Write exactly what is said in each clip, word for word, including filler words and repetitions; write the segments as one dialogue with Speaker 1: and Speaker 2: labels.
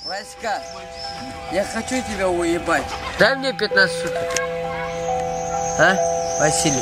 Speaker 1: Васька, я хочу тебя уебать.
Speaker 2: Дай мне пятнадцать суток. А, Василий?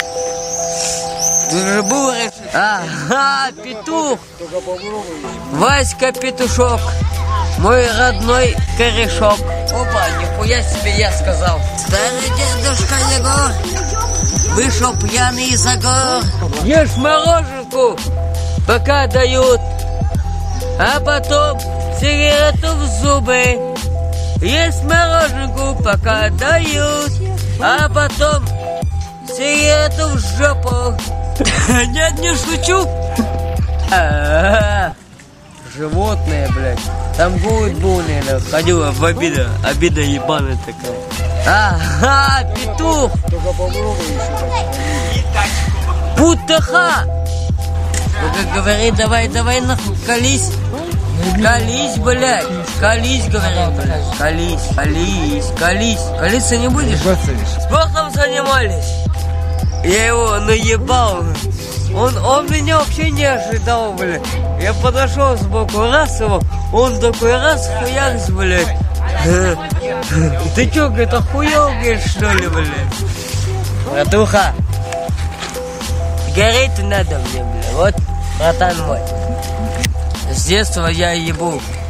Speaker 1: Ты же был раньше.
Speaker 2: Ага, петух. Васька Петушок. Мой родной корешок.
Speaker 1: Опа, нихуя себе я сказал.
Speaker 2: Старый дедушка Егор вышел пьяный за гор. Ешь мороженку, пока дают, а потом сигарету в зубы. Есть мороженку, пока дают, а потом сигарету в жопу. Нет, не шучу. Животное, блядь. Там будет был, наверное, ходила в обида. Обида ебаная такая. Ага, петух. Путаха. Ну-ка, говори, давай, давай, нахуй, колись. Колись, блядь. Колись, говори, блядь. Колись, колись, колись. Колиться не будешь? Спортом занимались. Я его наебал. Он, он меня вообще не ожидал, блядь. Я подошел сбоку, раз его, он такой раз, хуякс, блядь. Ты чё, говорит, охуел, говорит, что ли, блядь? Братуха, гореть надо мне, блядь. Вот, братан мой. С детства я ебу